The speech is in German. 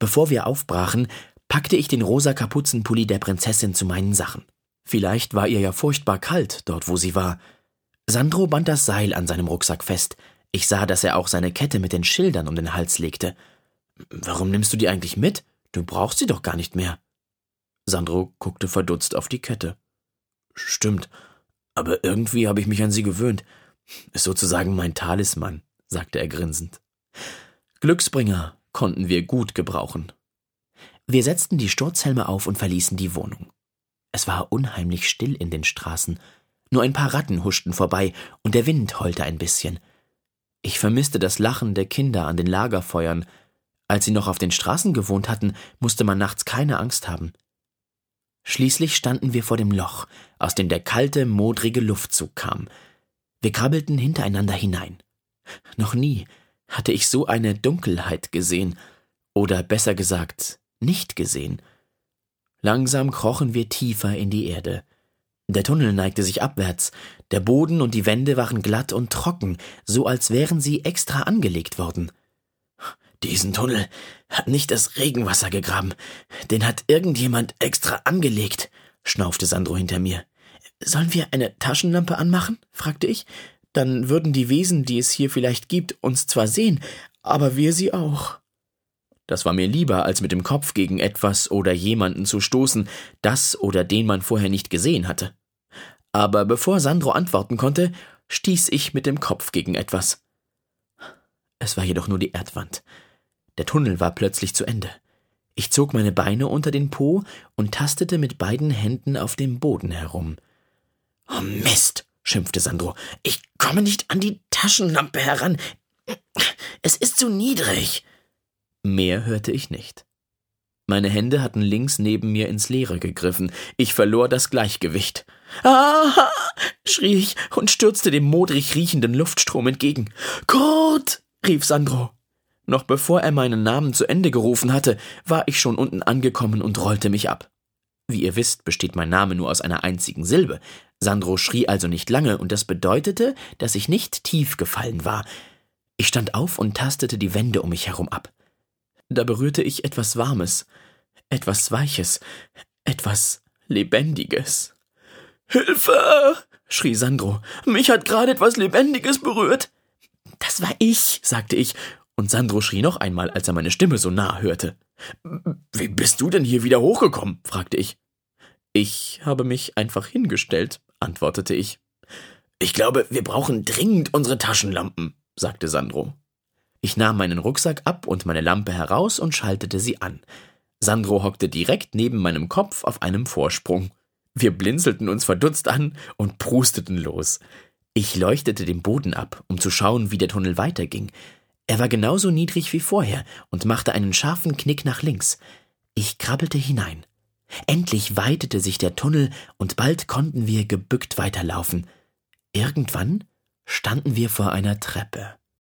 Bevor wir aufbrachen, packte ich den rosa Kapuzenpulli der Prinzessin zu meinen Sachen. Vielleicht war ihr ja furchtbar kalt, dort wo sie war. Sandro band das Seil an seinem Rucksack fest. Ich sah, dass er auch seine Kette mit den Schildern um den Hals legte. »Warum nimmst du die eigentlich mit? Du brauchst sie doch gar nicht mehr.« Sandro guckte verdutzt auf die Kette. »Stimmt, aber irgendwie habe ich mich an sie gewöhnt. Ist sozusagen mein Talisman«, sagte er grinsend. Glücksbringer konnten wir gut gebrauchen. Wir setzten die Sturzhelme auf und verließen die Wohnung. Es war unheimlich still in den Straßen. Nur ein paar Ratten huschten vorbei und der Wind heulte ein bisschen. Ich vermisste das Lachen der Kinder an den Lagerfeuern. Als sie noch auf den Straßen gewohnt hatten, musste man nachts keine Angst haben. Schließlich standen wir vor dem Loch, aus dem der kalte, modrige Luftzug kam. Wir krabbelten hintereinander hinein. Noch nie hatte ich so eine Dunkelheit gesehen, oder besser gesagt, nicht gesehen. Langsam krochen wir tiefer in die Erde. Der Tunnel neigte sich abwärts, der Boden und die Wände waren glatt und trocken, so als wären sie extra angelegt worden. »Diesen Tunnel hat nicht das Regenwasser gegraben, den hat irgendjemand extra angelegt«, schnaufte Sandro hinter mir. »Sollen wir eine Taschenlampe anmachen?« fragte ich. »Dann würden die Wesen, die es hier vielleicht gibt, uns zwar sehen, aber wir sie auch.« Das war mir lieber, als mit dem Kopf gegen etwas oder jemanden zu stoßen, das oder den man vorher nicht gesehen hatte. Aber bevor Sandro antworten konnte, stieß ich mit dem Kopf gegen etwas. Es war jedoch nur die Erdwand. Der Tunnel war plötzlich zu Ende. Ich zog meine Beine unter den Po und tastete mit beiden Händen auf dem Boden herum. »Oh Mist«, schimpfte Sandro, »ich komme nicht an die Taschenlampe heran. Es ist zu niedrig.« Mehr hörte ich nicht. Meine Hände hatten links neben mir ins Leere gegriffen. Ich verlor das Gleichgewicht. »Ah!« schrie ich und stürzte dem modrig riechenden Luftstrom entgegen. »Kurt!« rief Sandro. Noch bevor er meinen Namen zu Ende gerufen hatte, war ich schon unten angekommen und rollte mich ab. Wie ihr wisst, besteht mein Name nur aus einer einzigen Silbe. Sandro schrie also nicht lange, und das bedeutete, dass ich nicht tief gefallen war. Ich stand auf und tastete die Wände um mich herum ab. Da berührte ich etwas Warmes, etwas Weiches, etwas Lebendiges. »Hilfe!« schrie Sandro. »Mich hat gerade etwas Lebendiges berührt.« »Das war ich«, sagte ich, und Sandro schrie noch einmal, als er meine Stimme so nah hörte. »Wie bist du denn hier wieder hochgekommen?« fragte ich. »Ich habe mich einfach hingestellt«, antwortete ich. »Ich glaube, wir brauchen dringend unsere Taschenlampen«, sagte Sandro. Ich nahm meinen Rucksack ab und meine Lampe heraus und schaltete sie an. Sandro hockte direkt neben meinem Kopf auf einem Vorsprung. Wir blinzelten uns verdutzt an und prusteten los. Ich leuchtete den Boden ab, um zu schauen, wie der Tunnel weiterging. Er war genauso niedrig wie vorher und machte einen scharfen Knick nach links. Ich krabbelte hinein. Endlich weitete sich der Tunnel und bald konnten wir gebückt weiterlaufen. Irgendwann standen wir vor einer Treppe.